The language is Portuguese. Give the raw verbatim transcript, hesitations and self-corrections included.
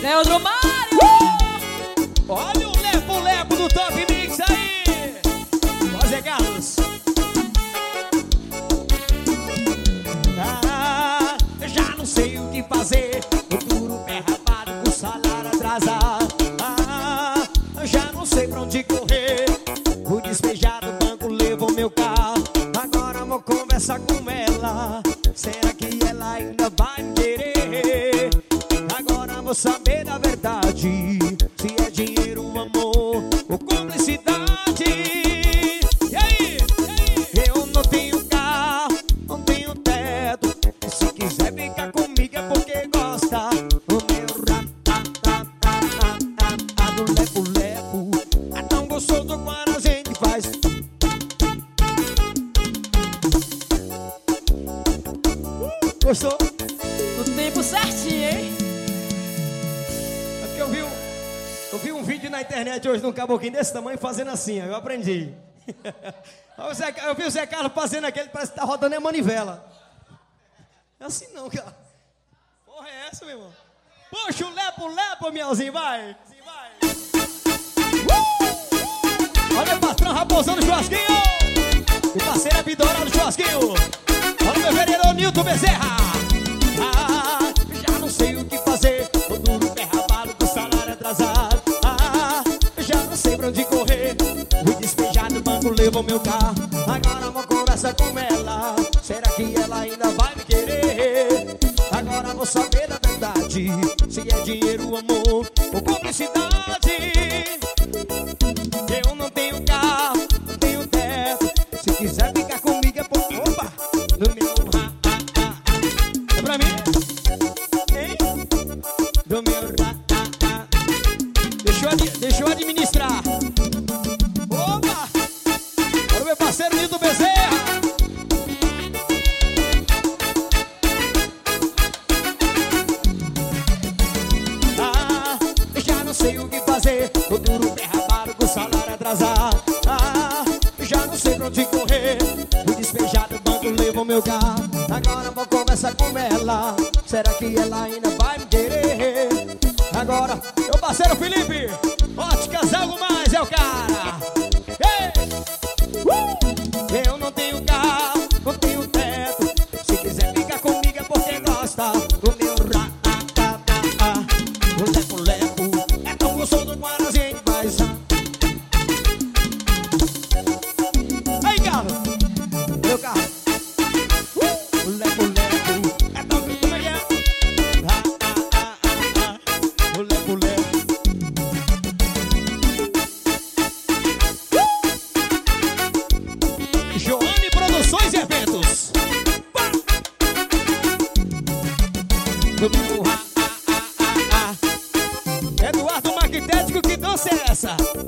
Leandro Mário! Uh! Olha o lepo-lepo do Top Mix aí! Zé Carlos. Ah, já não sei o que fazer. O duro pé rapado com o salário atrasado. Ah, já não sei pra onde correr. Fui despejado, o banco levou meu carro. Agora vou conversar com ela. Será que ela ainda vai me querer? Agora vou saber da verdade. Se é dinheiro, amor ou cumplicidade. E aí? Eu não tenho carro, não tenho teto. E se quiser ficar comigo é porque gosta. O meu ra-ta-ta-ta-ta-ta do lepo-lepo é tão gostoso quando a gente faz. Gostou? No tempo certinho, hein? É porque eu vi, um, eu vi um vídeo na internet hoje de um caboclinho desse tamanho fazendo assim, eu aprendi. Eu vi o Zé Carlos fazendo aquele, parece que tá rodando a manivela. É assim não, cara. Porra é essa, meu irmão? Puxa o lepo-lepo, Mielzinho, vai. vai. Uh! Olha o patrão raposão do churrasquinho. E parceiro Abidora do churrasquinho. Olha o meu vereador Nilton Bezerra. Ah, já não sei o que fazer. Tô duro, pé rapado, com salário atrasado. Ah, já não sei pra onde correr. Fui despejado, o banco levou meu carro. Agora vou conversar com ela. Será que ela ainda vai me querer? Agora vou saber da verdade. Se é dinheiro, amor ou cumplicidade. Eu não tenho carro, não tenho teto. Se quiser ficar comigo é por... Opa! No meu ra, ah, ah, ah. É pra mim? Hein? Do meu ra, ah, ah. Deixa eu, ad... Deixa eu administrar. Opa! Olha o meu parceiro Nilton Bezerra. Ah, já não sei o que fazer. Tô duro, pé rapado, com salário atrasado. Ah, já não sei pra onde correr. Fui despejado, o banco levou meu carro. Agora vou conversar com ela. Será que ela ainda vai me querer? Agora, meu parceiro Felipe, Óticas Algo Mais é o cara. Ei! Uh! Eu não tenho carro, não tenho teto. Se quiser ficar comigo é porque gosta. O meu ra, ah, ah, ah, ah. O lepo-lepo é tão gostoso quando a gente faz. Aí, Carlos, meu carro. Uh! O lepo-lepo é tão gostoso. Como é que é? Ah, ah, ah, ah, ah. O lepo-lepo. Joane Produções e Eventos. Pá! Do meu ra, ah, ah, ah, ah. Eduardo Maquitético, que dança é essa?